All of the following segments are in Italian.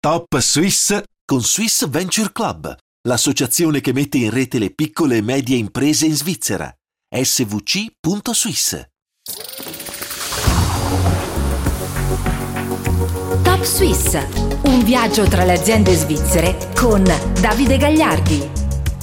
Top Swiss con Swiss Venture Club, l'associazione che mette in rete le piccole e medie imprese in Svizzera. svc.swiss. Top Swiss, un viaggio tra le aziende svizzere con Davide Gagliardi.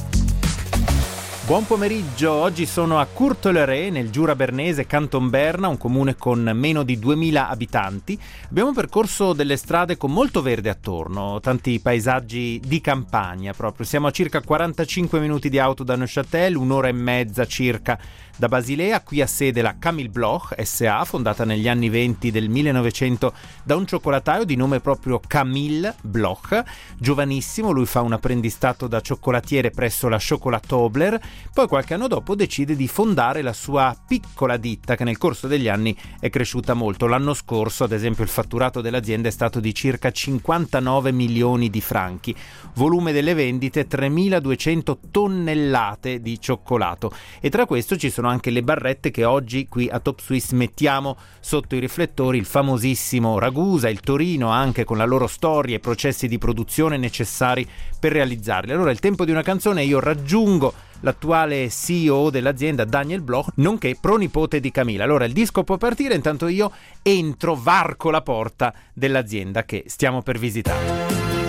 Buon pomeriggio, oggi sono a Courtolleré, nel Giura Bernese, Canton Berna, un comune con meno di 2000 abitanti. Abbiamo percorso delle strade con molto verde attorno, tanti paesaggi di campagna proprio. Siamo a circa 45 minuti di auto da Neuchâtel, un'ora e mezza circa da Basilea. Qui ha sede la Camille Bloch S.A., fondata negli anni 20 del 1900 da un cioccolataio di nome proprio Camille Bloch. Giovanissimo, lui fa un apprendistato da cioccolatiere presso la Chocolat Tobler. Poi qualche anno dopo decide di fondare la sua piccola ditta, che nel corso degli anni è cresciuta molto. L'anno scorso, ad esempio, il fatturato dell'azienda è stato di circa 59 milioni di franchi. Volume delle vendite 3.200 tonnellate di cioccolato. E tra questo ci sono anche le barrette che oggi qui a Top Swiss mettiamo sotto i riflettori, il famosissimo Ragusa, il Torino, anche con la loro storia e processi di produzione necessari per realizzarli. Allora è il tempo di una canzone e io raggiungo l'attuale CEO dell'azienda, Daniel Bloch, nonché pronipote di Camille. Allora il disco può partire, intanto io entro, varco la porta dell'azienda che stiamo per visitare.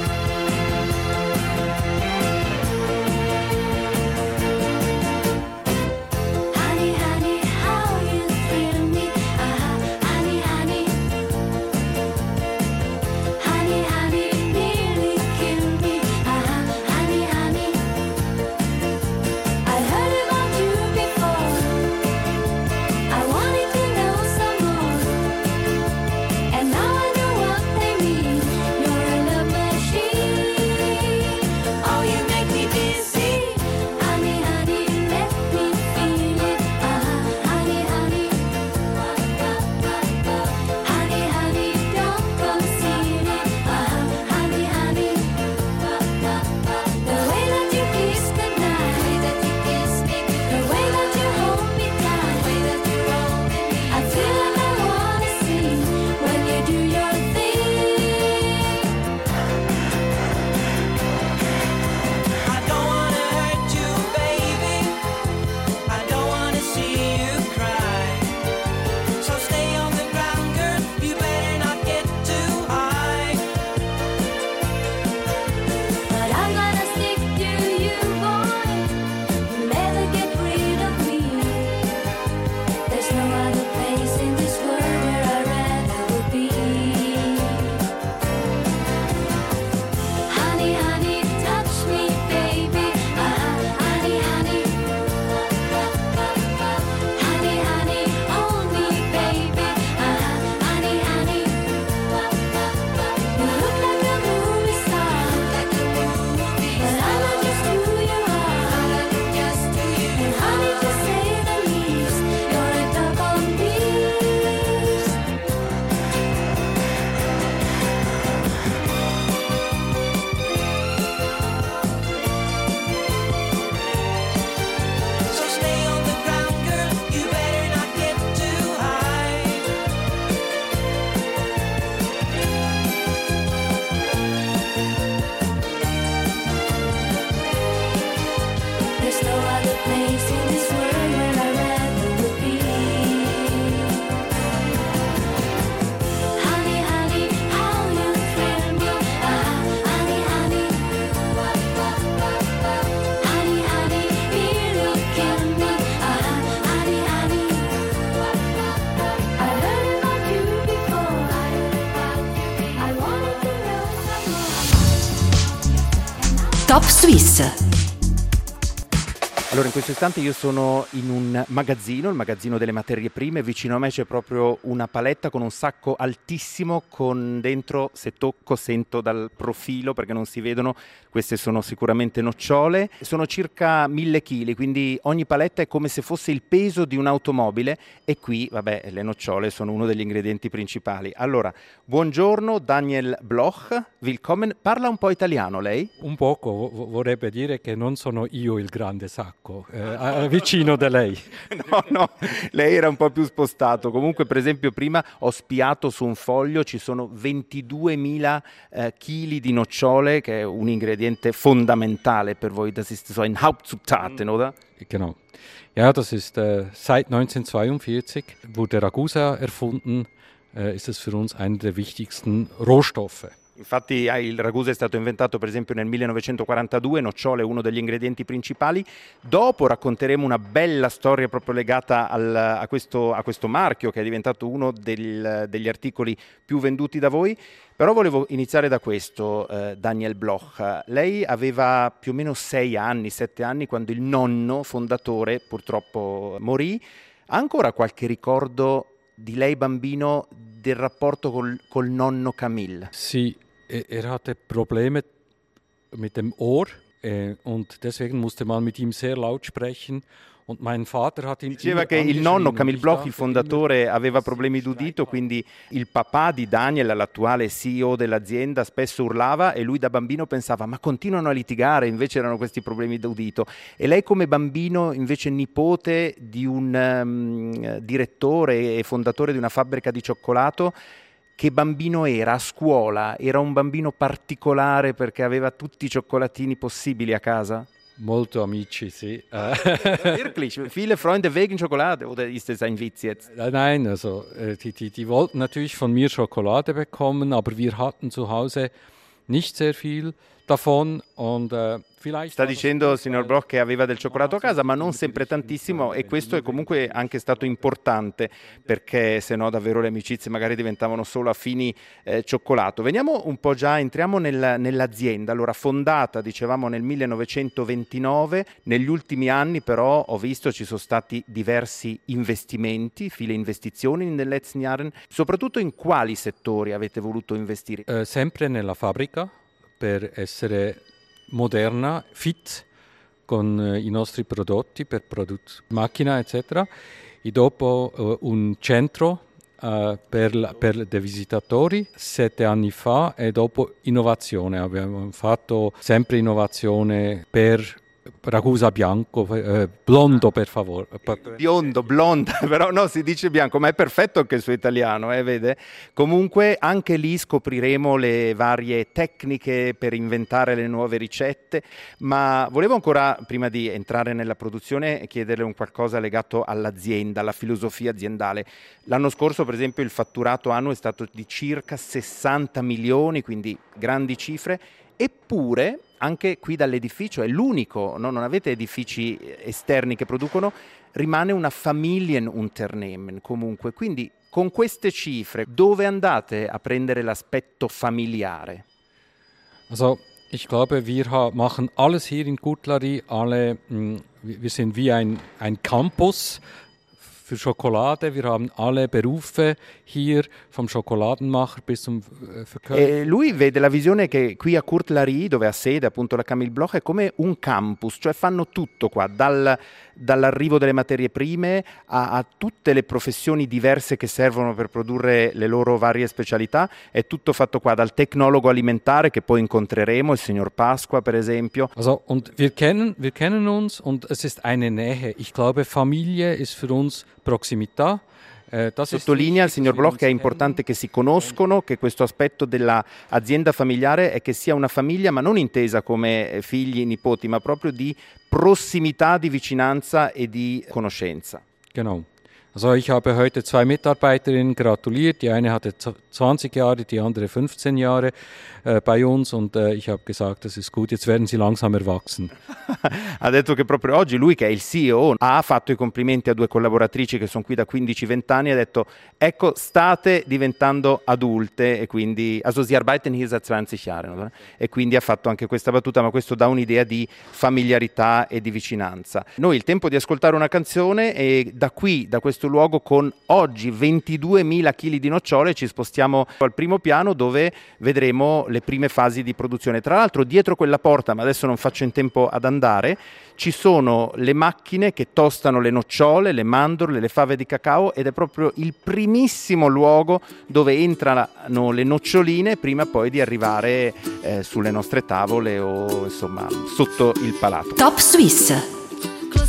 Top Swiss. Allora, in questo istante io sono in un magazzino, il magazzino delle materie prime. Vicino a me c'è proprio una paletta con un sacco altissimo, con dentro, se tocco, sento dal profilo perché non si vedono, queste sono sicuramente nocciole. Sono circa 1000 kg, quindi ogni paletta è come se fosse il peso di un'automobile e qui, vabbè, le nocciole sono uno degli ingredienti principali. Allora, buongiorno Daniel Bloch, willkommen. Parla un po' italiano lei? Un poco, vorrebbe dire che non sono io il grande sacco. poco, vicino da lei. No, lei era un po' più spostato. Comunque, per esempio, prima ho spiato su un foglio, ci sono 22.000 chili di nocciole, che è un ingrediente fondamentale per voi. Das ist so ein Hauptzutaten, oder? Genau. Ja, das ist seit 1942 wurde Ragusa erfunden, ist es für uns einer der wichtigsten Rohstoffe. Infatti il ragù è stato inventato per esempio nel 1942, nocciole è uno degli ingredienti principali. Dopo racconteremo una bella storia proprio legata a questo marchio, che è diventato uno degli articoli più venduti da voi. Però volevo iniziare da questo, Daniel Bloch. Lei aveva più o meno 7 anni, quando il nonno fondatore purtroppo morì. Ha ancora qualche ricordo di lei bambino del rapporto col nonno Camille? Sì, er hatte Probleme mit dem Ohr und deswegen musste man mit ihm sehr laut sprechen. Und mein Vater hat ihn Diceva che il nonno Camille Bloch, il fondatore, aveva problemi d'udito, quindi il papà di Daniel, l'attuale CEO dell'azienda, spesso urlava e lui da bambino pensava ma continuano a litigare, invece erano questi problemi d'udito. E lei come bambino, invece nipote di un direttore e fondatore di una fabbrica di cioccolato, che bambino era a scuola? Era un bambino particolare perché aveva tutti i cioccolatini possibili a casa? Molto amici, sì. Wirklich? Viele Freunde wegen Schokolade oder ist das ein Witz jetzt? Nein, also die wollten natürlich von mir Schokolade bekommen, aber wir hatten zu Hause nicht sehr viel davon und Sta dicendo, signor Bloch, che aveva del cioccolato a casa, ma non sempre tantissimo, e questo è comunque anche stato importante, perché se no davvero le amicizie magari diventavano solo a fini cioccolato. Veniamo un po' entriamo nell'azienda. Allora, fondata, dicevamo, nel 1929, negli ultimi anni però ho visto ci sono stati diversi investimenti, viele Investitionen in den letzten Jahren. Soprattutto in quali settori avete voluto investire? Sempre nella fabbrica, per essere moderna, fit con i nostri prodotti, per macchina, eccetera. E dopo un centro per dei visitatori 7 anni fa, e dopo innovazione. Abbiamo fatto sempre innovazione per Ragusa bianco, blondo per favore. Biondo, blonda, però no, si dice bianco, ma è perfetto anche il suo italiano, vede? Comunque anche lì scopriremo le varie tecniche per inventare le nuove ricette, ma volevo ancora, prima di entrare nella produzione, chiederle un qualcosa legato all'azienda, alla filosofia aziendale. L'anno scorso, per esempio, il fatturato annuo è stato di circa 60 milioni, quindi grandi cifre, eppure anche qui dall'edificio, è l'unico, no? Non avete edifici esterni che producono, rimane una Familienunternehmen comunque. Quindi con queste cifre dove andate a prendere l'aspetto familiare? Also ich glaube, wir machen alles hier in Kurtlaree, wir sind wie ein Campus für Schokolade. Wir haben alle Berufe hier, vom Schokoladenmacher bis zum Verkäufer. Lui vede la visione che qui a Kurtlaree, dove ha sede appunto la Camille Bloch, è come un campus, cioè fanno tutto qua, dall'arrivo delle materie prime a tutte le professioni diverse che servono per produrre le loro varie specialità. È tutto fatto qua, dal tecnologo alimentare, che poi incontreremo, il signor Pasqua per esempio. Also, und wir kennen uns und es ist eine Nähe. Ich glaube, Familie ist für uns Proximità. Sottolinea il signor Bloch che è importante che si conoscono, che questo aspetto dell'azienda familiare è che sia una famiglia, ma non intesa come figli, nipoti, ma proprio di prossimità, di vicinanza e di conoscenza. Genau. Also ich habe heute 2 Mitarbeiterinnen gratuliert. Die eine hatte 20 Jahre, die andere 15 Jahre bei uns und ich habe gesagt, das ist gut, jetzt werden sie langsam erwachsen. Ha detto che proprio oggi lui, che è il CEO, ha fatto i complimenti a 2 collaboratrici che sono qui da 15-20 anni, ha detto ecco, state diventando adulte, e quindi also sie arbeiten hier seit 20 Jahren, e quindi ha fatto anche questa battuta, ma questo dà un'idea di familiarità e di vicinanza. Noi il tempo di ascoltare una canzone, e da qui, da questo luogo, con oggi 22.000 kg di nocciole ci spostiamo al primo piano, dove vedremo le prime fasi di produzione. Tra l'altro dietro quella porta, ma adesso non faccio in tempo ad andare, ci sono le macchine che tostano le nocciole, le mandorle, le fave di cacao, ed è proprio il primissimo luogo dove entrano le noccioline prima poi di arrivare sulle nostre tavole o insomma sotto il palato. Top Suisse.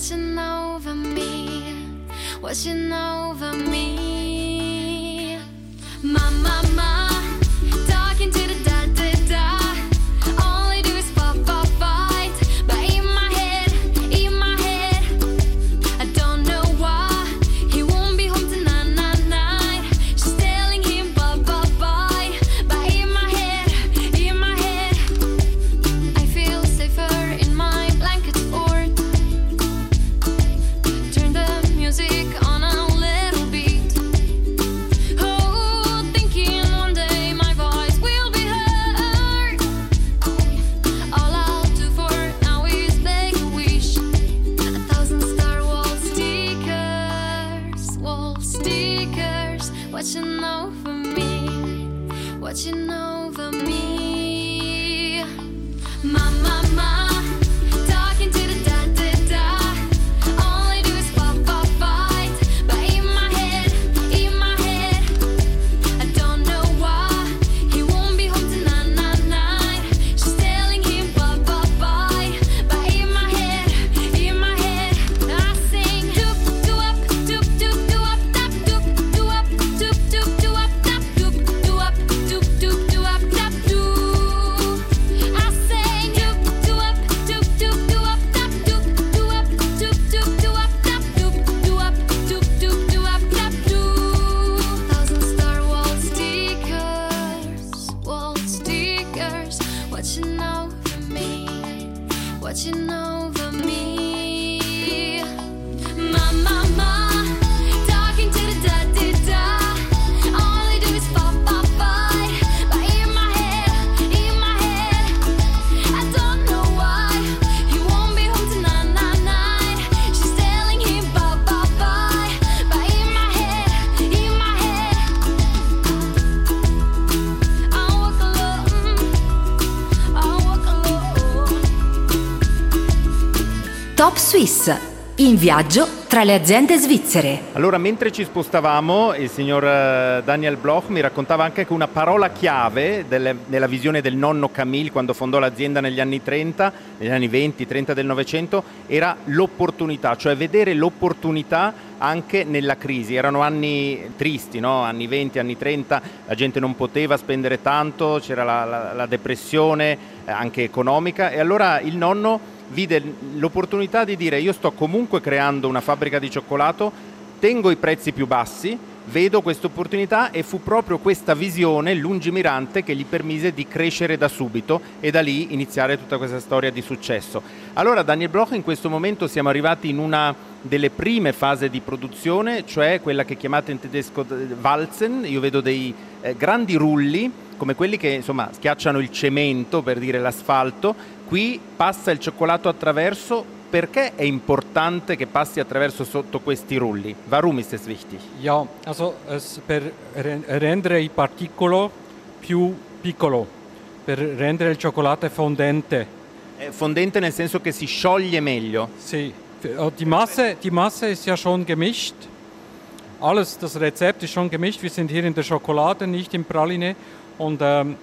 watching over me, watching over me. Ma, talking to the da. All I do is fight. But in my head, I don't know why he won't be home tonight. She's telling him bye. But in my head, I feel safer in my blanket fort. Turn the music on a little bit. Oh, thinking one day my voice will be heard. All I'll do for now is make a wish. 1,000 Star wall stickers, watching over me, watching over me. Ma, talking to the da. All I do is fight. But in my head, I don't know why he won't be home tonight. She's telling him bye. But in my head, I sing do up, tap, do up, tap, do up, tap, do. I sing do up, tap, do up, tap, do. 1,000 Star wall stickers, watching over me, watching over me. Ma, talking to the da. All I do is fight. But in my head, I don't know why he won't be home tonight. She's telling him bye. But in my head, I'll walk alone. Top Swiss, in viaggio tra le aziende svizzere. Allora, mentre ci spostavamo, il signor Daniel Bloch mi raccontava anche che una parola chiave nella visione del nonno Camille quando fondò l'azienda negli anni 30, negli anni 20-30 del Novecento, era l'opportunità, cioè vedere l'opportunità anche nella crisi. Erano anni tristi, no? Anni 20, anni 30, la gente non poteva spendere tanto, c'era la depressione anche economica, e allora il nonno vide l'opportunità di dire: io sto comunque creando una fabbrica di cioccolato, tengo i prezzi più bassi, vedo questa opportunità, e fu proprio questa visione lungimirante che gli permise di crescere da subito e da lì iniziare tutta questa storia di successo. Allora, Daniel Bloch, in questo momento siamo arrivati in una delle prime fasi di produzione, cioè quella che chiamate in tedesco Walzen. Io vedo dei grandi rulli come quelli che insomma schiacciano il cemento, per dire l'asfalto. Qui passa il cioccolato attraverso. Perché è importante che passi attraverso sotto questi rulli? Warum ist es wichtig? Ja, also per rendere il particolo più piccolo, per rendere il cioccolato fondente. Fondente nel senso che si scioglie meglio. Sì, die Masse ist ja schon gemischt. Alles, das Rezept ist schon gemischt. Wir sind hier in der Schokolade, nicht im Praline. Und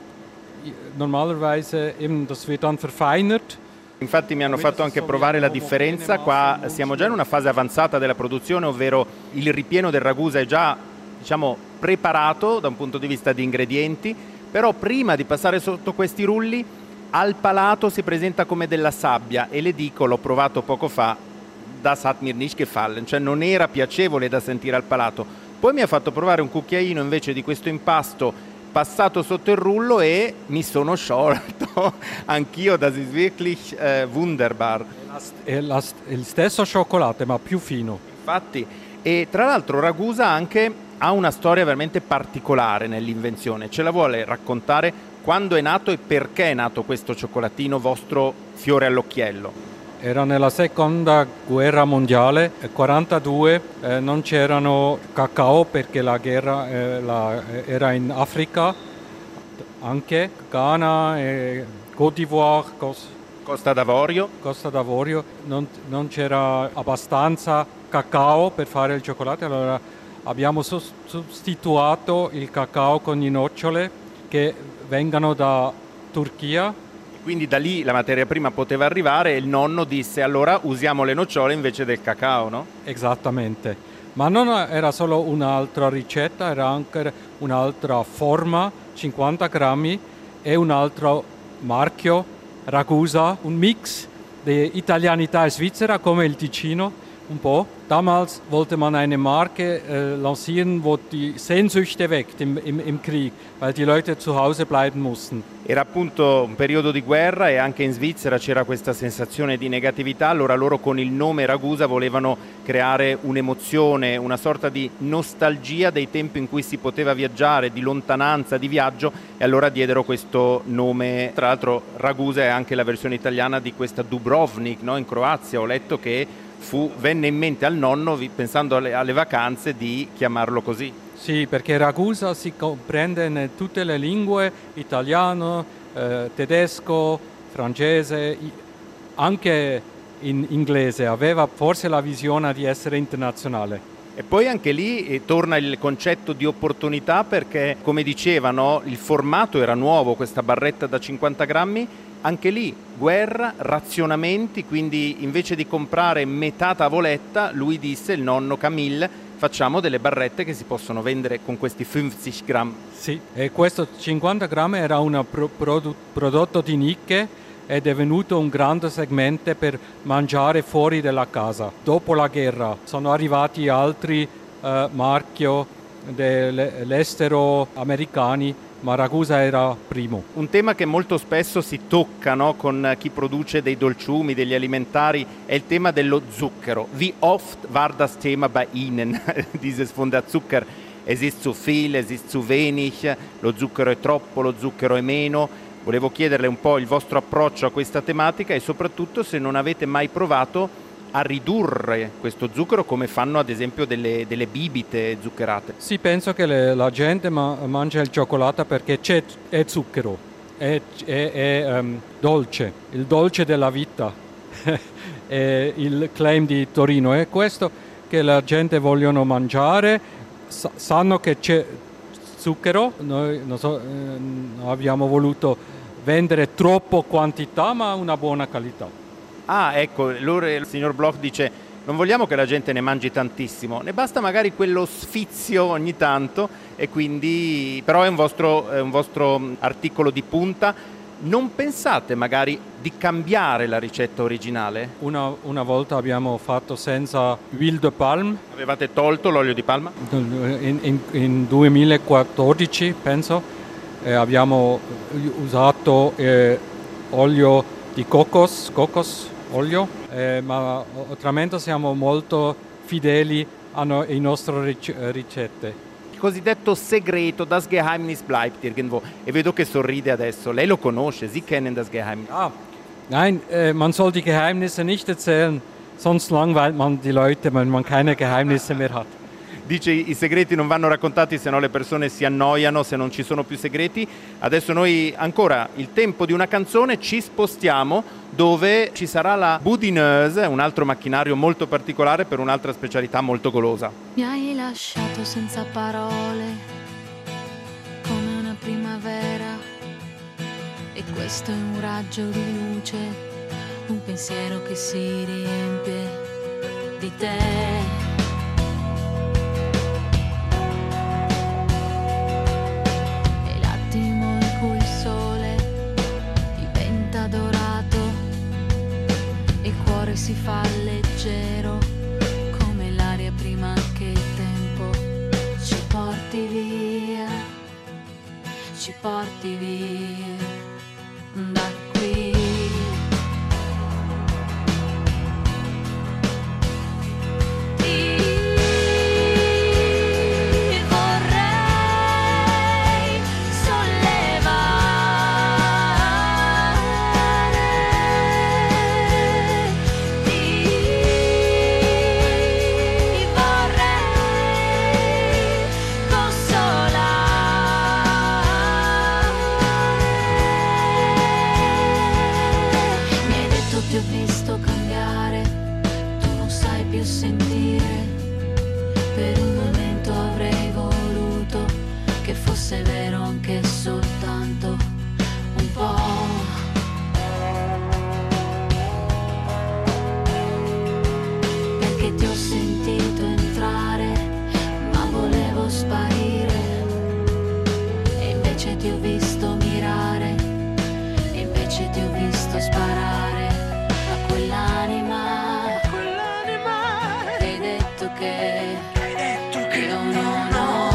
normalerweise eben, das wird dann verfeinert. Infatti mi hanno fatto anche provare la differenza. Qua siamo già in una fase avanzata della produzione, ovvero il ripieno del ragusa è già, diciamo, preparato da un punto di vista di ingredienti, però prima di passare sotto questi rulli al palato si presenta come della sabbia, e le dico, l'ho provato poco fa, das hat mir nicht gefallen, cioè non era piacevole da sentire al palato. Poi mi ha fatto provare un cucchiaino invece di questo impasto passato sotto il rullo e mi sono sciolto anch'io. Das ist wirklich wunderbar. È il stesso cioccolato ma più fino. Infatti, e tra l'altro Ragusa anche ha una storia veramente particolare nell'invenzione. Ce la vuole raccontare quando è nato e perché è nato questo cioccolatino vostro fiore all'occhiello? Era nella seconda guerra mondiale, nel 1942 non c'erano cacao perché la guerra era in Africa, anche Ghana, Côte d'Ivoire, Costa d'Avorio. Non c'era abbastanza cacao per fare il cioccolato, allora abbiamo sostituito il cacao con le nocciole che vengono da Turchia. Quindi da lì la materia prima poteva arrivare e il nonno disse allora usiamo le nocciole invece del cacao, no? Esattamente. Ma non era solo un'altra ricetta, era anche un'altra forma, 50 grammi, e un altro marchio, Ragusa, un mix di italianità svizzera come il Ticino, un po'. Damals wollte man eine Marke lancieren, wo die Sehnsüchte weckt im Krieg, weil die Leute zu Hause bleiben mussten. Era appunto un periodo di guerra e anche in Svizzera c'era questa sensazione di negatività, allora loro con il nome Ragusa volevano creare un'emozione, una sorta di nostalgia dei tempi in cui si poteva viaggiare, di lontananza, di viaggio, e allora diedero questo nome. Tra l'altro Ragusa è anche la versione italiana di questa Dubrovnik, no? In Croazia ho letto che venne in mente al nonno, pensando alle vacanze, di chiamarlo così. Sì, perché Ragusa si comprende in tutte le lingue, italiano, tedesco, francese, anche in inglese. Aveva forse la visione di essere internazionale. E poi anche lì torna il concetto di opportunità perché, come dicevano, il formato era nuovo, questa barretta da 50 grammi. Anche lì guerra, razionamenti, quindi invece di comprare metà tavoletta, lui disse, il nonno Camille, facciamo delle barrette che si possono vendere con questi 50 gram. Sì, e questo 50 grammi era un prodotto di nicchia ed è venuto un grande segmento per mangiare fuori dalla casa. Dopo la guerra sono arrivati altri marchi dell'estero americani, ma Ragusa era primo. Un tema che molto spesso si tocca, no, con chi produce dei dolciumi, degli alimentari, è il tema dello zucchero. Wie oft war das Thema bei Ihnen? Dieses von der Zucker. Es ist zu viel, es ist zu wenig, lo zucchero è troppo, lo zucchero è meno. Volevo chiederle un po' il vostro approccio a questa tematica e soprattutto se non avete mai provato a ridurre questo zucchero come fanno ad esempio delle bibite zuccherate. Sì, penso che la gente mangia il cioccolato perché è zucchero, è dolce, il dolce della vita, è il claim di Torino. È questo che la gente vogliono mangiare, sanno che c'è zucchero, noi abbiamo voluto vendere troppo quantità ma una buona qualità. Ah, ecco, allora il signor Bloch dice non vogliamo che la gente ne mangi tantissimo, ne basta magari quello sfizio ogni tanto e quindi però è un vostro articolo di punta. Non pensate magari di cambiare la ricetta originale? Una volta abbiamo fatto senza huile de palme. Avevate tolto l'olio di palma? In 2014 penso abbiamo usato olio di cocos olio, ma oltretutto siamo molto fedeli alle nostre ricette. Il cosiddetto segreto, das Geheimnis bleibt irgendwo. E vedo che sorride adesso. Lei lo conosce, Sie kennen das Geheimnis. Nein, man soll die Geheimnisse nicht erzählen, sonst langweilt man die Leute, wenn man keine Geheimnisse mehr hat. Dice i segreti non vanno raccontati se no le persone si annoiano, se non ci sono più segreti. Adesso noi ancora il tempo di una canzone, ci spostiamo dove ci sarà la Boudineuse, un altro macchinario molto particolare per un'altra specialità molto golosa. Mi hai lasciato senza parole, come una primavera, e questo è un raggio di luce, un pensiero che si riempie di te. Si fa leggero come l'aria prima che il tempo ci porti via da qui. che io non ho.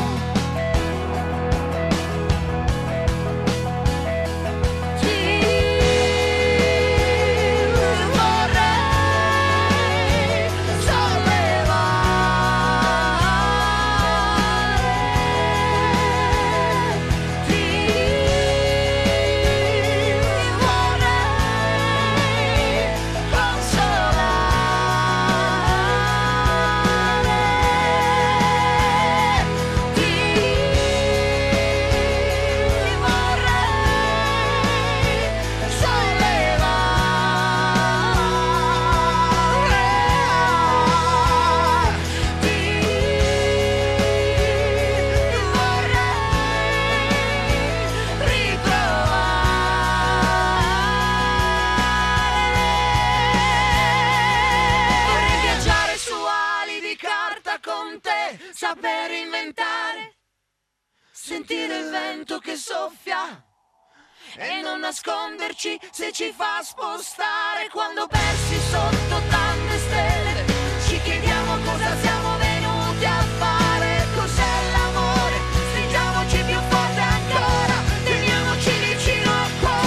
Saper inventare, sentire il vento che soffia e non nasconderci se ci fa spostare. Quando persi sotto tante stelle ci chiediamo cosa siamo venuti a fare. Cos'è l'amore? Stringiamoci più forte ancora, teniamoci vicino al cuore.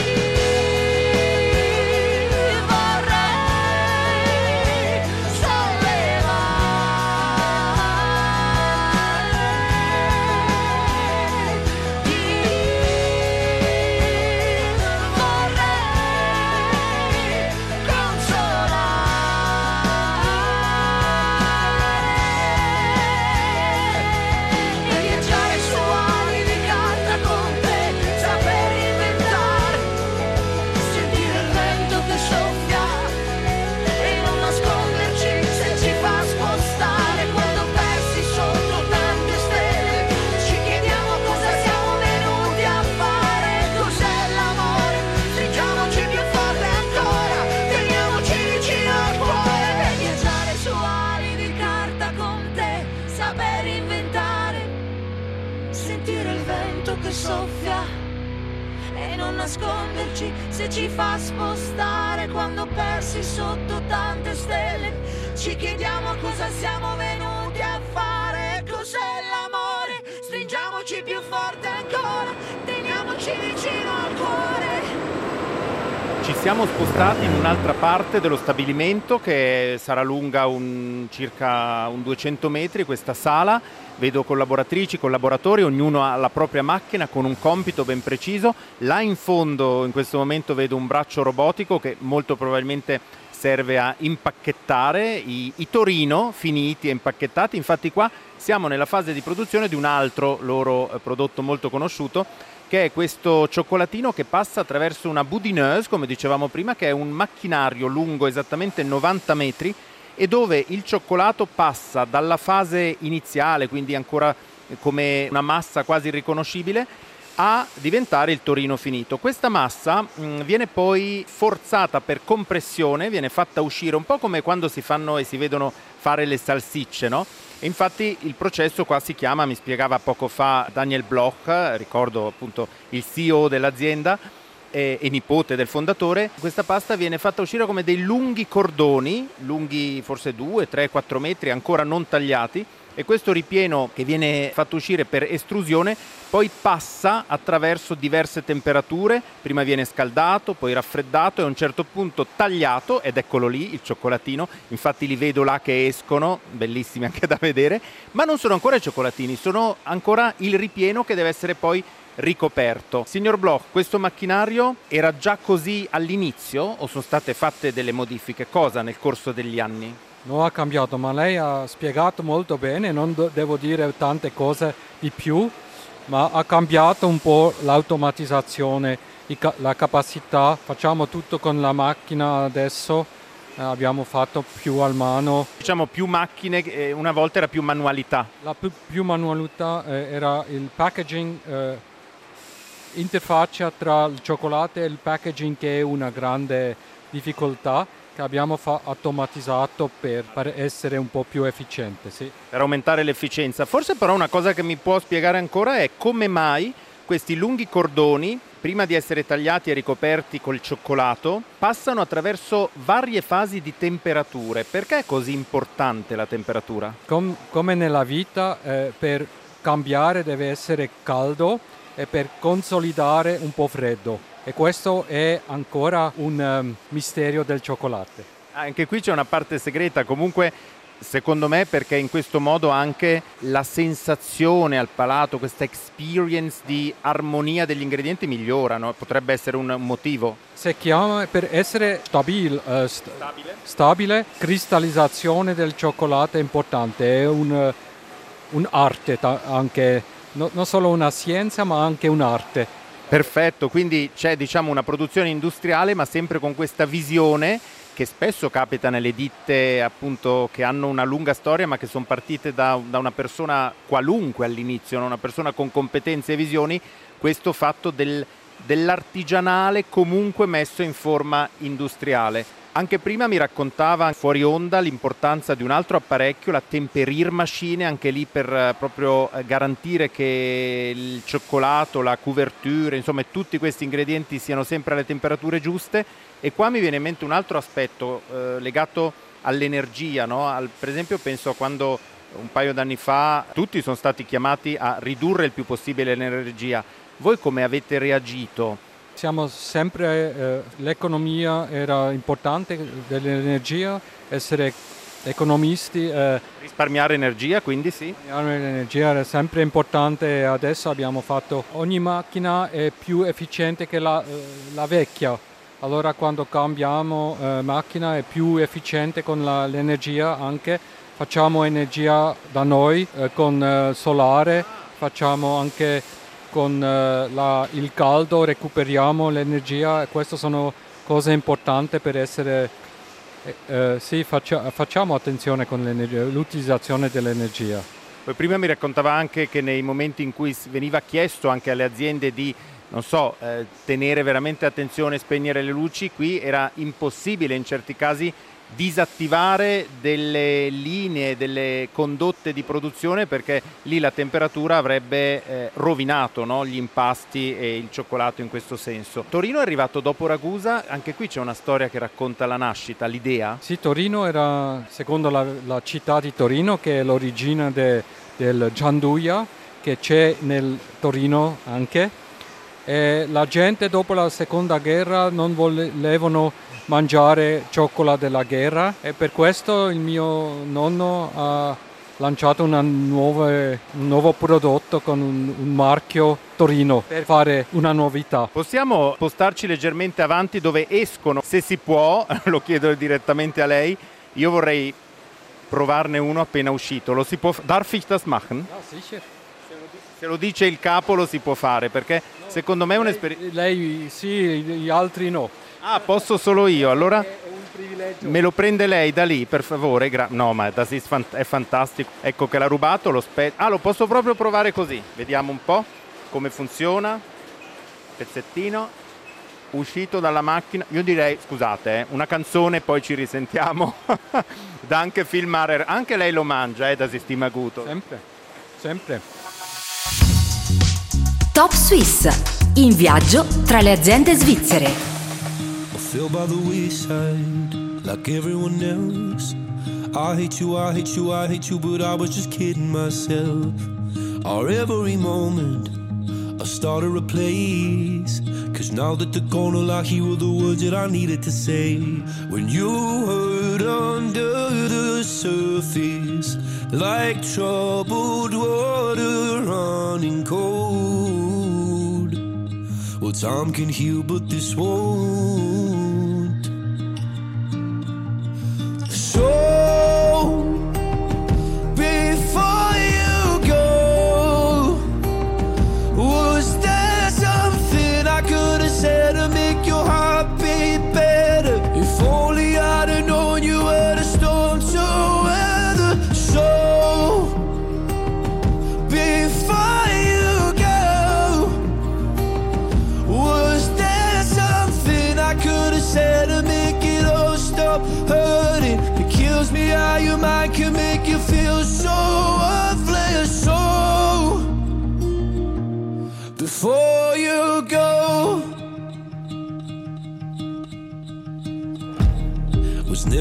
Nasconderci se ci fa spostare. Quando persi sotto tante stelle ci chiediamo cosa siamo venuti a fare. Cos'è l'amore? Stringiamoci più forte ancora, teniamoci vicino al cuore. Ci siamo spostati in un'altra parte dello stabilimento che sarà lunga circa 200 metri, questa sala. Vedo collaboratrici, collaboratori, ognuno ha la propria macchina con un compito ben preciso. Là in fondo in questo momento vedo un braccio robotico che molto probabilmente serve a impacchettare i Torino finiti e impacchettati. Infatti qua siamo nella fase di produzione di un altro loro prodotto molto conosciuto, che è questo cioccolatino che passa attraverso una boudineuse, come dicevamo prima, che è un macchinario lungo esattamente 90 metri e dove il cioccolato passa dalla fase iniziale, quindi ancora come una massa quasi irriconoscibile, a diventare il Torino finito. Questa massa viene poi forzata per compressione, viene fatta uscire un po' come quando si fanno e si vedono fare le salsicce, no? E infatti il processo qua si chiama, mi spiegava poco fa Daniel Bloch, ricordo appunto il CEO dell'azienda e nipote del fondatore. Questa pasta viene fatta uscire come dei lunghi cordoni, lunghi forse 2, 3, 4 metri, ancora non tagliati, e questo ripieno che viene fatto uscire per estrusione poi passa attraverso diverse temperature, prima viene scaldato, poi raffreddato e a un certo punto tagliato, ed eccolo lì il cioccolatino. Infatti li vedo là che escono, bellissimi anche da vedere, ma non sono ancora i cioccolatini, sono ancora il ripieno che deve essere poi ricoperto. Signor Bloch, questo macchinario era già così all'inizio o sono state fatte delle modifiche? Cosa nel corso degli anni? Non ha cambiato, ma lei ha spiegato molto bene, non devo dire tante cose di più, ma ha cambiato un po' l'automatizzazione, la capacità. Facciamo tutto con la macchina adesso, abbiamo fatto più a mano. Diciamo più macchine, una volta era più manualità. La più manualità era il packaging, interfaccia tra il cioccolato e il packaging, che è una grande difficoltà, che abbiamo automatizzato per essere un po' più efficiente. Sì. Per aumentare l'efficienza. Forse però una cosa che mi può spiegare ancora è come mai questi lunghi cordoni prima di essere tagliati e ricoperti col cioccolato, passano attraverso varie fasi di temperature. Perché è così importante la temperatura? Come nella vita, per cambiare deve essere caldo e per consolidare un po' freddo. E questo è ancora un mistero del cioccolato. Anche qui c'è una parte segreta, comunque secondo me, perché in questo modo anche la sensazione al palato, questa experience di armonia degli ingredienti migliorano, potrebbe essere un motivo. Si chiama, per essere stabile, cristallizzazione del cioccolato è importante, è un'arte anche, non solo una scienza ma anche un'arte. Perfetto, quindi c'è una produzione industriale ma sempre con questa visione che spesso capita nelle ditte appunto che hanno una lunga storia ma che sono partite da una persona qualunque all'inizio, una persona con competenze e visioni, questo fatto dell'artigianale comunque messo in forma industriale. Anche prima mi raccontava fuori onda l'importanza di un altro apparecchio, la temperir machine, anche lì per proprio garantire che il cioccolato, la couverture, insomma tutti questi ingredienti siano sempre alle temperature giuste. E qua mi viene in mente un altro aspetto legato all'energia, no? Per esempio penso a quando un paio d'anni fa tutti sono stati chiamati a ridurre il più possibile l'energia. Voi come avete reagito? Siamo sempre, l'economia era importante dell'energia, essere economisti. Risparmiare energia, quindi sì. Risparmiare l'energia era sempre importante, adesso abbiamo fatto, ogni macchina è più efficiente che la vecchia, allora quando cambiamo macchina è più efficiente con l'energia anche, facciamo energia da noi con solare, facciamo anche con il caldo recuperiamo l'energia e queste sono cose importanti per essere, facciamo attenzione con l'utilizzazione dell'energia. Poi prima mi raccontava anche che nei momenti in cui veniva chiesto anche alle aziende di, tenere veramente attenzione, spegnere le luci, qui era impossibile in certi casi disattivare delle linee, delle condotte di produzione perché lì la temperatura avrebbe rovinato, no? Gli impasti e il cioccolato in questo senso. Torino è arrivato dopo Ragusa, anche qui c'è una storia che racconta la nascita, l'idea? Sì, Torino era, secondo la città di Torino, che è l'origine del gianduia, che c'è nel Torino anche, e la gente dopo la seconda guerra non volevano mangiare cioccolato della guerra e per questo il mio nonno ha lanciato un nuovo prodotto con un marchio Torino per fare una novità. Possiamo spostarci leggermente avanti dove escono, se si può, lo chiedo direttamente a lei, io vorrei provarne uno appena uscito. Lo si può darf ich das machen? Ja, sicher. Se lo dice il capo lo si può fare perché secondo me è un'esperienza. Lei sì, gli altri no. Ah, posso solo io, allora è un privilegio. Me lo prende lei da lì, per favore? No, ma è fantastico. Ecco che l'ha rubato, lo posso proprio provare così. Vediamo un po' come funziona. Pezzettino, uscito dalla macchina. Io direi, scusate, una canzone, poi ci risentiamo. Da anche filmare, anche lei lo mangia, da Sistema Guto. Sempre. Top Swiss, in viaggio tra le aziende svizzere. I fell by the wayside like everyone else. I hate you, I hate you, I hate you, but I was just kidding myself. Our every moment I started a place, 'cause now that they're gone, all I hear were the words that I needed to say. When you hurt under the surface, like troubled water running cold. Well, time can heal, but this won't. So, before you go, was there something I could have said to make your heart beat better? If only I'd have known you were the storm to weather. So, before you go, was there something I could have said to make it all stop hurting? It kills me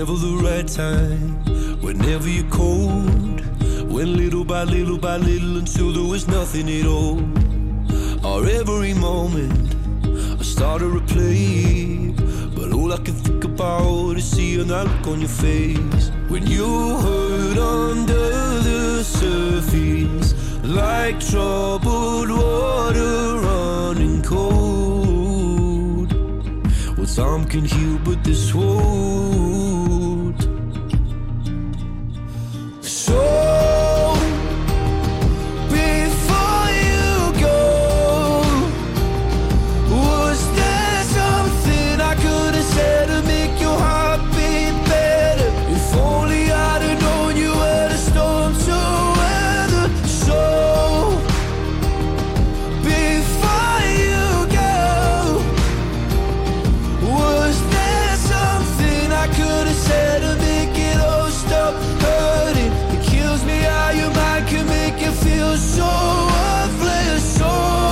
whenever the right time, whenever you're cold, went little by little by little until there was nothing at all. Or every moment I started to play, but all I can think about is seeing that look on your face when you hurt under the surface, like troubled water running cold. Well, time can heal, but this won't. So before you go, was there something I could have said to make your heart beat better? If only I'd have known you were the storm to weather. So before you go, was there something I could have said to make it all stop hurting? It kills me how your mind can make you feel so worthless. So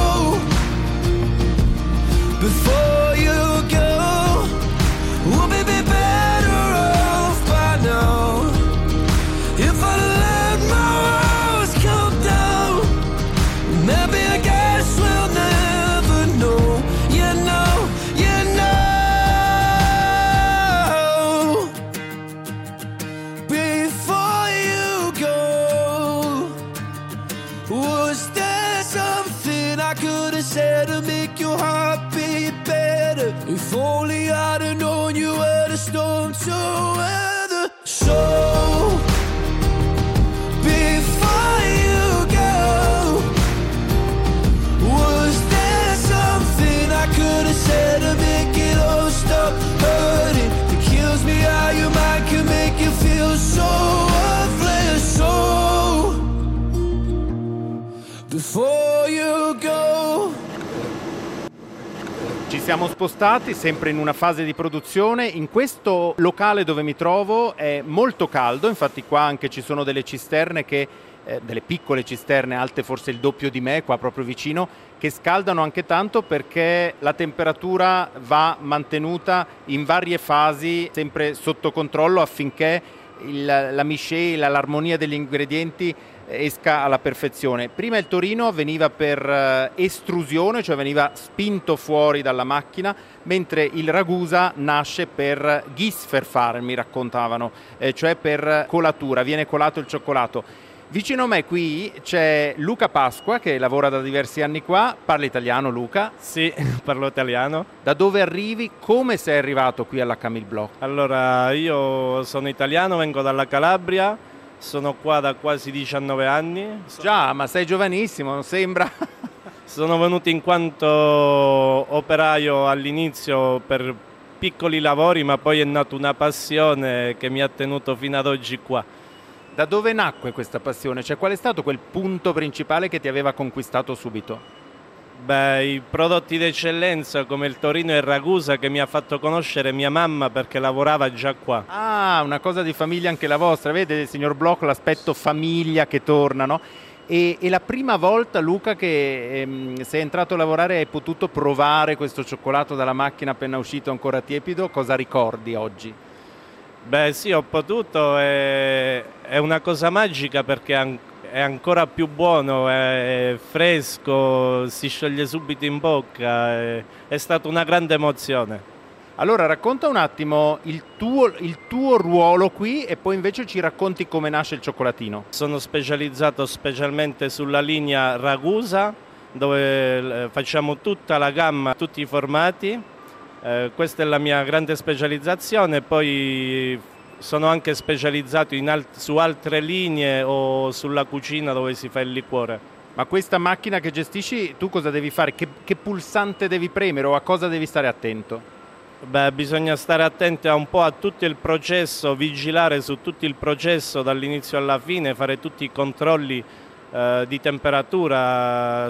before you go, we'll be better off by now. If I let my walls come down, maybe I guess we'll never know. You know, you know. Before you go, was there something I could have said to make your heart beat better? If only I'd have known you were the storm to weather. So before you go, was there something I could have said to make it all stop hurting? It kills me how your mind can make you feel so worthless. So before you go. Ci siamo spostati sempre in una fase di produzione. In questo locale dove mi trovo è molto caldo, infatti qua anche ci sono delle cisterne delle piccole cisterne alte forse il doppio di me, qua proprio vicino, che scaldano anche tanto perché la temperatura va mantenuta in varie fasi, sempre sotto controllo affinché la miscela, l'armonia degli ingredienti esca alla perfezione. Prima il torino avveniva per estrusione, cioè veniva spinto fuori dalla macchina, mentre il ragusa nasce per Gießverfahren, mi raccontavano, cioè per colatura, viene colato il cioccolato. Vicino a me qui c'è Luca Pasqua che lavora da diversi anni qua. Parla italiano, Luca? Sì, parlo italiano. Da dove arrivi? Come sei arrivato qui alla Camille Bloch? Allora, io sono italiano, vengo dalla Calabria, sono qua da quasi 19 anni. Già, ma sei giovanissimo, non sembra? Sono venuto in quanto operaio all'inizio per piccoli lavori, ma poi è nata una passione che mi ha tenuto fino ad oggi qua. Da dove nacque questa passione? Cioè, qual è stato quel punto principale che ti aveva conquistato subito? Beh, i prodotti d'eccellenza come il torino e il ragusa che mi ha fatto conoscere mia mamma perché lavorava già qua. Ah, una cosa di famiglia anche la vostra, vede signor Bloch l'aspetto famiglia che torna, no? E la prima volta, Luca, che sei entrato a lavorare e hai potuto provare questo cioccolato dalla macchina appena uscito ancora tiepido, cosa ricordi oggi? Beh sì, ho potuto, è una cosa magica perché è ancora più buono, è fresco, si scioglie subito in bocca, è stata una grande emozione. Allora racconta un attimo il tuo ruolo qui e poi invece ci racconti come nasce il cioccolatino. Sono specializzato specialmente sulla linea ragusa, dove facciamo tutta la gamma, tutti i formati. Questa è la mia grande specializzazione, poi sono anche specializzato su altre linee o sulla cucina dove si fa il liquore. Ma questa macchina che gestisci, tu cosa devi fare? Che pulsante devi premere o a cosa devi stare attento? Beh, bisogna stare attenti un po' a tutto il processo, vigilare su tutto il processo dall'inizio alla fine, fare tutti i controlli di temperatura,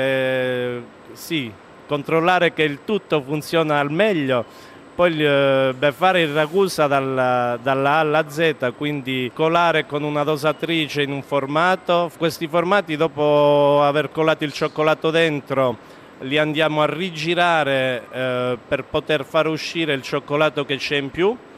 controllare che il tutto funziona al meglio, poi fare il ragusa dalla A alla Z, quindi colare con una dosatrice in un formato. Questi formati, dopo aver colato il cioccolato dentro, li andiamo a rigirare per poter far uscire il cioccolato che c'è in più.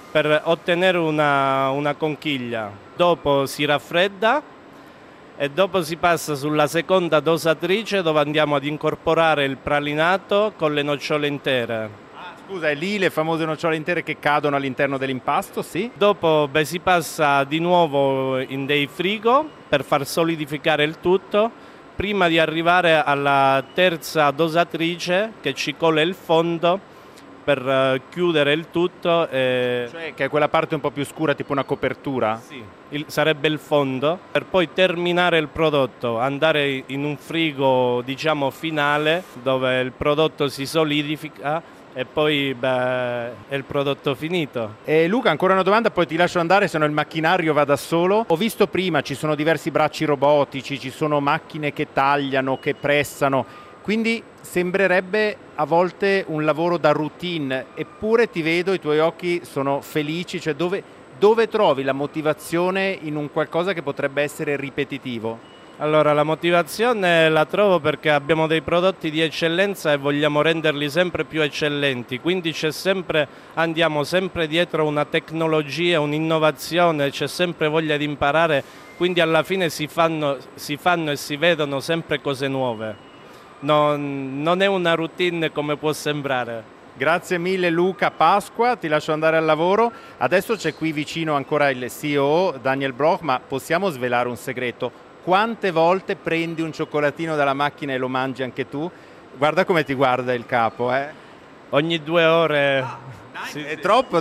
per ottenere una conchiglia. Dopo si raffredda e dopo si passa sulla seconda dosatrice dove andiamo ad incorporare il pralinato con le nocciole intere. Scusa, è lì le famose nocciole intere che cadono all'interno dell'impasto, sì? Dopo si passa di nuovo in dei frigo per far solidificare il tutto, prima di arrivare alla terza dosatrice che ci colla il fondo per chiudere il tutto. Cioè che è quella parte un po' più scura, tipo una copertura? Sì, sarebbe il fondo, per poi terminare il prodotto, andare in un frigo diciamo finale dove il prodotto si solidifica e poi è il prodotto finito. Luca, ancora una domanda, poi ti lascio andare, se no il macchinario va da solo. Ho visto prima, ci sono diversi bracci robotici, ci sono macchine che tagliano, che pressano, quindi sembrerebbe a volte un lavoro da routine, eppure ti vedo, i tuoi occhi sono felici, cioè dove trovi la motivazione in un qualcosa che potrebbe essere ripetitivo? Allora, la motivazione la trovo perché abbiamo dei prodotti di eccellenza e vogliamo renderli sempre più eccellenti, quindi andiamo sempre dietro una tecnologia, un'innovazione, c'è sempre voglia di imparare, quindi alla fine si fanno e si vedono sempre cose nuove. Non è una routine come può sembrare. Grazie mille Luca Pasqua, ti lascio andare al lavoro. Adesso c'è qui vicino ancora il CEO Daniel Bloch, ma possiamo svelare un segreto? Quante volte prendi un cioccolatino dalla macchina e lo mangi anche tu? Guarda come ti guarda il capo, Ogni 2 ore. Sì. È troppo.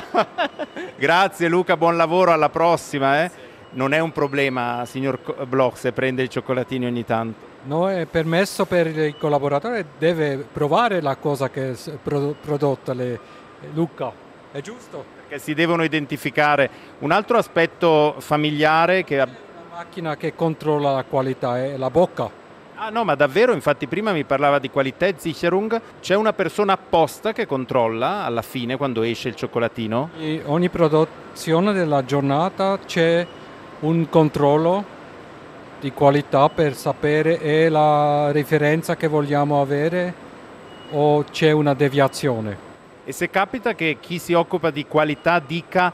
Grazie Luca, buon lavoro, alla prossima. Sì. Non è un problema, signor Bloch, se prende i cioccolatini ogni tanto. No, è permesso per il collaboratore, deve provare la cosa che è prodotta Luca, è giusto? Perché si devono identificare. Un altro aspetto familiare che... macchina che controlla la qualità è la bocca. Ah no, ma davvero, infatti prima mi parlava di Qualitätssicherung, c'è una persona apposta che controlla alla fine quando esce il cioccolatino? In ogni produzione della giornata c'è un controllo di qualità per sapere è la referenza che vogliamo avere o c'è una deviazione. E se capita che chi si occupa di qualità dica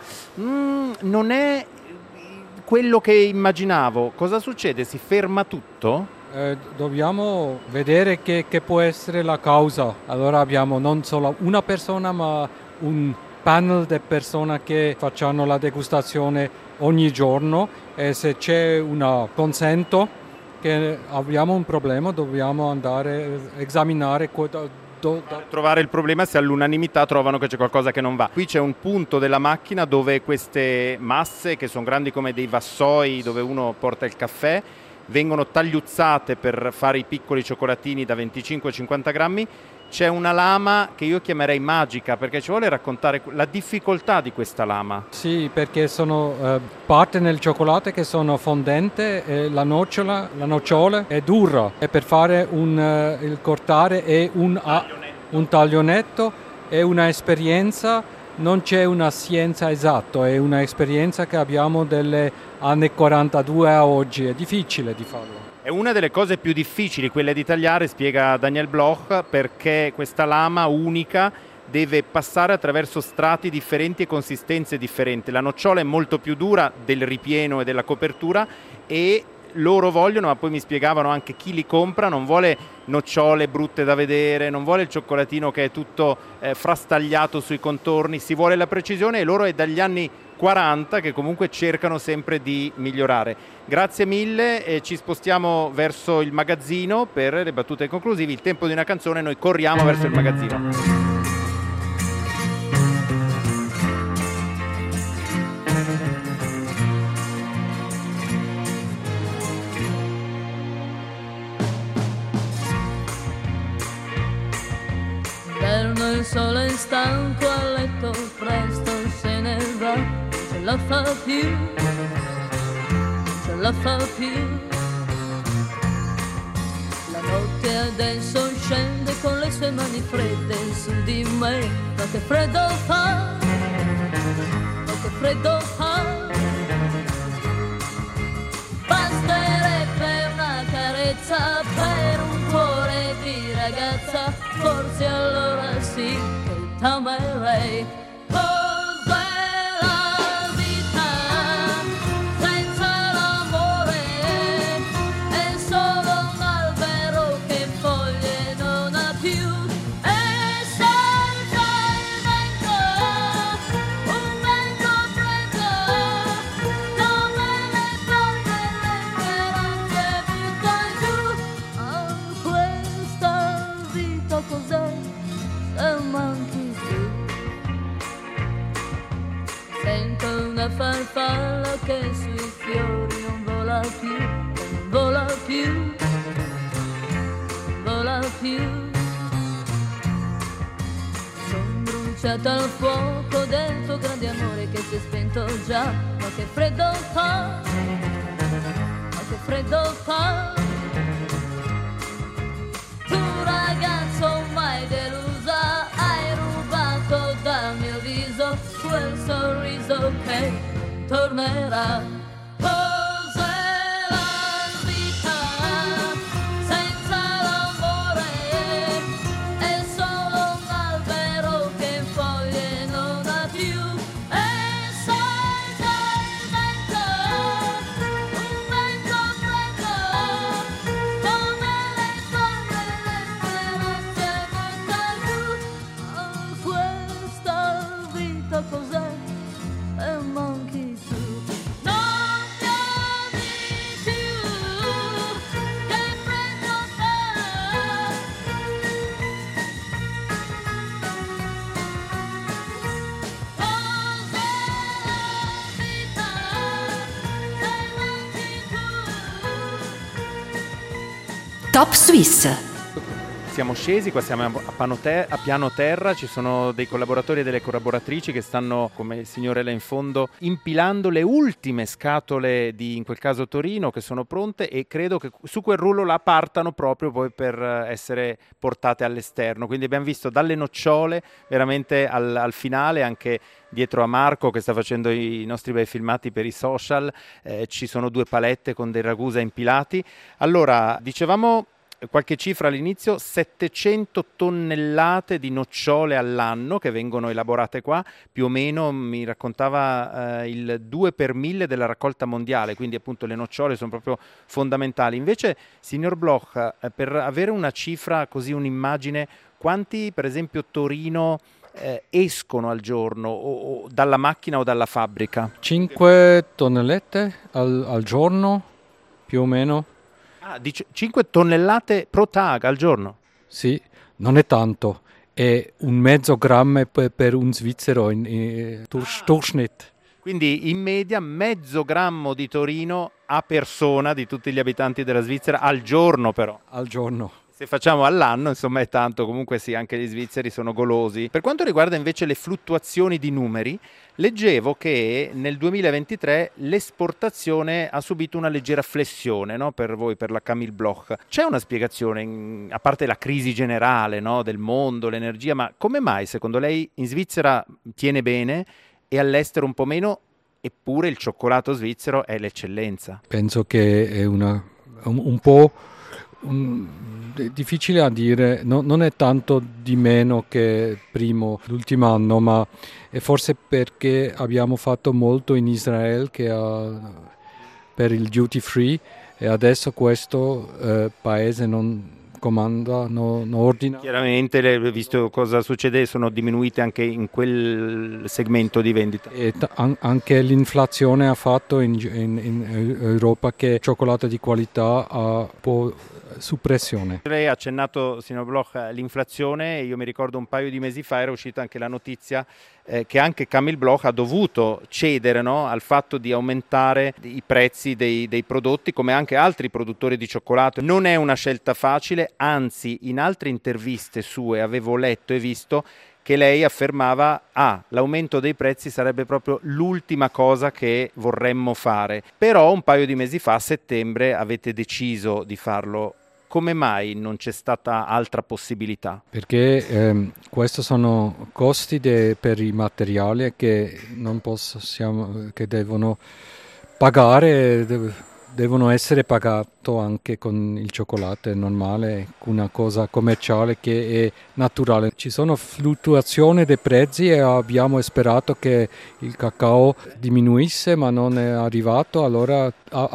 non è quello che immaginavo, cosa succede? Si ferma tutto? Dobbiamo vedere che può essere la causa. Allora abbiamo non solo una persona ma un panel di persone che facciano la degustazione ogni giorno e se c'è un consenso che abbiamo un problema dobbiamo andare a esaminare trovare il problema se all'unanimità trovano che c'è qualcosa che non va. Qui c'è un punto della macchina dove queste masse, che sono grandi come dei vassoi dove uno porta il caffè, vengono tagliuzzate per fare i piccoli cioccolatini da 25-50 grammi. C'è una lama che io chiamerei magica, perché ci vuole raccontare la difficoltà di questa lama. Sì, perché sono parti nel cioccolato che sono fondente e la nocciola è dura e per fare il cortare è un taglionetto è una esperienza, non c'è una scienza esatta, è un'esperienza che abbiamo dagli anni 42 a oggi, è difficile di farlo. È una delle cose più difficili, quelle di tagliare, spiega Daniel Bloch, perché questa lama unica deve passare attraverso strati differenti e consistenze differenti. La nocciola è molto più dura del ripieno e della copertura e loro vogliono, ma poi mi spiegavano anche chi li compra, non vuole nocciole brutte da vedere, non vuole il cioccolatino che è tutto frastagliato sui contorni, si vuole la precisione e loro è dagli anni 40 che comunque cercano sempre di migliorare. Grazie mille e ci spostiamo verso il magazzino per le battute conclusive. Il tempo di una canzone, noi corriamo verso il magazzino. Il sole è stanco a letto, presto se ne va, ce la fa più, ce la fa più. La notte adesso scende con le sue mani fredde su di me, ma che freddo fa, ma che freddo fa. Basterebbe una carezza per un cuore di ragazza, forse allora sì che t'amerei cos'è. più, vola più, vola più. Sono bruciata al fuoco del tuo grande amore che si è spento già, ma che freddo fa, ma che freddo fa. Tu ragazzo mai delusa, hai rubato dal mio viso quel sorriso che tornerà. Cos'è la vita senza l'amore? È solo un albero che foglie non ha più. E solta il vento, un vento freddo, come le forme le speranze butta giù. Oh, questa vita cos'è? E manchi tu. Non mi ami più, che freddo fa. Cos'è la vita se manchi tu? Top Swiss. Siamo scesi, qua siamo a piano terra, ci sono dei collaboratori e delle collaboratrici che stanno, come il signore là in fondo, impilando le ultime scatole di, in quel caso Torino, che sono pronte, e credo che su quel rullo là partano proprio poi per essere portate all'esterno. Quindi abbiamo visto dalle nocciole veramente al finale, anche dietro a Marco che sta facendo i nostri bei filmati per i social, ci sono 2 palette con dei ragusa impilati. Allora, dicevamo qualche cifra all'inizio: 700 tonnellate di nocciole all'anno che vengono elaborate qua, più o meno mi raccontava il 2 per 1000 della raccolta mondiale, quindi appunto le nocciole sono proprio fondamentali. Invece, signor Bloch, per avere una cifra così, un'immagine, quanti per esempio Torino escono al giorno o dalla macchina o dalla fabbrica? 5 tonnellette al giorno, più o meno. 5 tonnellate pro tag al giorno? Sì, non è tanto, è un mezzo grammo per un svizzero in Durchschnitt. Quindi in media mezzo grammo di Torino a persona di tutti gli abitanti della Svizzera al giorno, però. Al giorno. Se facciamo all'anno, insomma, è tanto. Comunque sì, anche gli svizzeri sono golosi. Per quanto riguarda invece le fluttuazioni di numeri, leggevo che nel 2023 l'esportazione ha subito una leggera flessione, no? Per voi, per la Camille Bloch. C'è una spiegazione, a parte la crisi generale, no? Del mondo, l'energia, ma come mai secondo lei in Svizzera tiene bene e all'estero un po' meno, eppure il cioccolato svizzero è l'eccellenza? Penso che è un po' difficile a dire, non è tanto di meno che l'ultimo anno, ma è forse perché abbiamo fatto molto in Israele per il duty free, e adesso questo paese non comanda, non ordina. Chiaramente, visto cosa succede, sono diminuite anche in quel segmento di vendita. E anche l'inflazione ha fatto in Europa che il cioccolato di qualità ha un po' su pressione. Lei ha accennato, signor Bloch, l'inflazione. Io mi ricordo un paio di mesi fa era uscita anche la notizia che anche Camille Bloch ha dovuto cedere, no, al fatto di aumentare i prezzi dei prodotti, come anche altri produttori di cioccolato. Non è una scelta facile, anzi in altre interviste sue avevo letto e visto che lei affermava l'aumento dei prezzi sarebbe proprio l'ultima cosa che vorremmo fare. Però un paio di mesi fa, a settembre, avete deciso di farlo. Come mai non c'è stata altra possibilità? Perché questi sono costi per i materiali che non che devono pagare, devono essere pagato anche con il cioccolato normale, una cosa commerciale che è naturale. Ci sono fluttuazioni dei prezzi e abbiamo sperato che il cacao diminuisse, ma non è arrivato, allora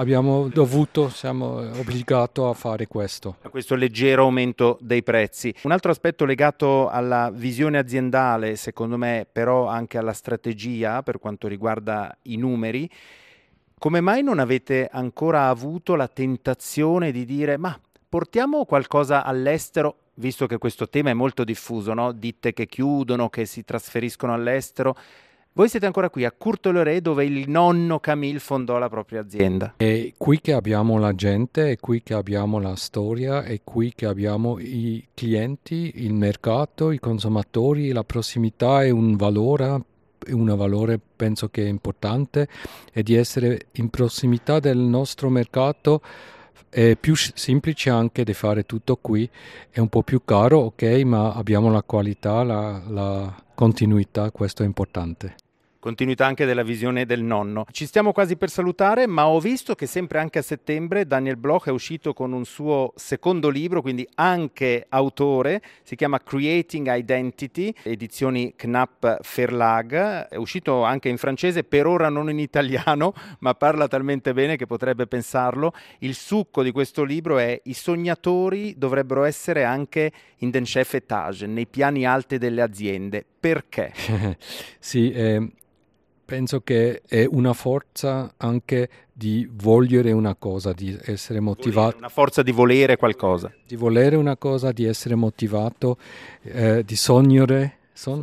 siamo obbligati a fare questo. Questo leggero aumento dei prezzi. Un altro aspetto legato alla visione aziendale, secondo me, però anche alla strategia per quanto riguarda i numeri. Come mai non avete ancora avuto la tentazione di dire ma portiamo qualcosa all'estero, visto che questo tema è molto diffuso, no? Ditte che chiudono, che si trasferiscono all'estero. Voi siete ancora qui a Courtolleré, dove il nonno Camille fondò la propria azienda. È qui che abbiamo la gente, è qui che abbiamo la storia, è qui che abbiamo i clienti, il mercato, i consumatori, la prossimità è un valore penso che è importante, e di essere in prossimità del nostro mercato. È più semplice anche di fare tutto qui, è un po' più caro, ok, ma abbiamo la qualità, la continuità, questo è importante. Continuità anche della visione del nonno. Ci stiamo quasi per salutare, ma ho visto che sempre anche a settembre Daniel Bloch è uscito con un suo secondo libro, quindi anche autore, si chiama Creating Identity, edizioni Knapp Verlag, è uscito anche in francese, per ora non in italiano, ma parla talmente bene che potrebbe pensarlo. Il succo di questo libro è: i sognatori dovrebbero essere anche in den chef étage, nei piani alti delle aziende. Perché? Sì, penso che è una forza anche di vogliere una cosa, di essere motivato. Una forza di volere qualcosa. Di volere una cosa, di essere motivato, di sognare,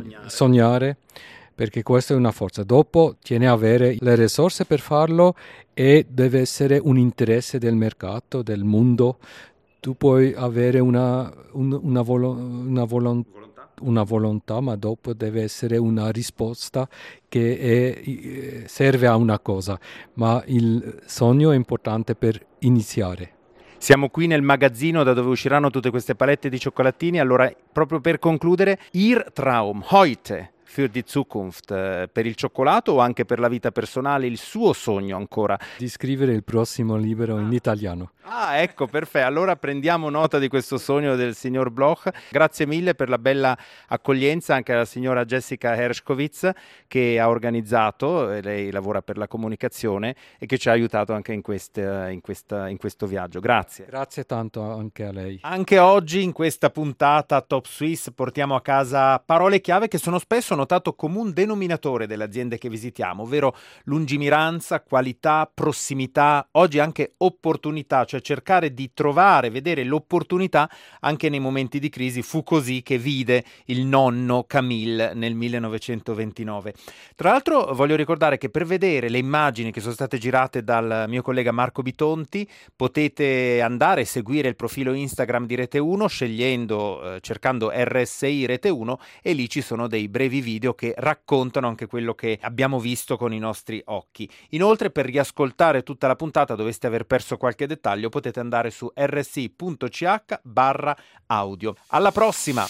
perché questa è una forza. Dopo tiene a avere le risorse per farlo e deve essere un interesse del mercato, del mondo. Tu puoi avere una volontà, ma dopo deve essere una risposta che serve a una cosa, ma il sogno è importante per iniziare. Siamo qui nel magazzino da dove usciranno tutte queste palette di cioccolatini. Allora, proprio per concludere, Ihr Traum heute für die Zukunft, per il cioccolato o anche per la vita personale, il suo sogno ancora? Di scrivere il prossimo libro in italiano. Ah, ecco, perfetto. Allora prendiamo nota di questo sogno del signor Bloch. Grazie mille per la bella accoglienza anche alla signora Jessica Hershkovitz, che ha organizzato, lei lavora per la comunicazione, e che ci ha aiutato anche in questo viaggio. Grazie. Grazie tanto anche a lei. Anche oggi in questa puntata Top Swiss portiamo a casa parole chiave che sono spesso notato come un denominatore delle aziende che visitiamo, ovvero lungimiranza, qualità, prossimità, oggi anche opportunità, cioè cercare di trovare, vedere l'opportunità anche nei momenti di crisi. Fu così che vide il nonno Camille nel 1929. Tra l'altro voglio ricordare che per vedere le immagini che sono state girate dal mio collega Marco Bitonti potete andare e seguire il profilo Instagram di Rete 1 cercando RSI Rete 1, e lì ci sono dei brevi video che raccontano anche quello che abbiamo visto con i nostri occhi. Inoltre, per riascoltare tutta la puntata, doveste aver perso qualche dettaglio, potete andare su rsi.ch/audio. Alla prossima!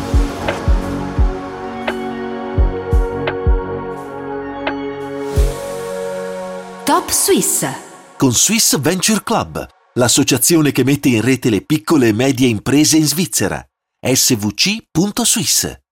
Top Swiss con Swiss Venture Club, l'associazione che mette in rete le piccole e medie imprese in Svizzera. svc.swiss